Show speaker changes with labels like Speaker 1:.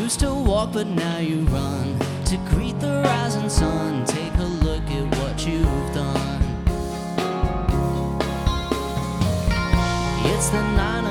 Speaker 1: used to walk, but now you run to greet the rising sun. Take a look at what you've done. It's the 9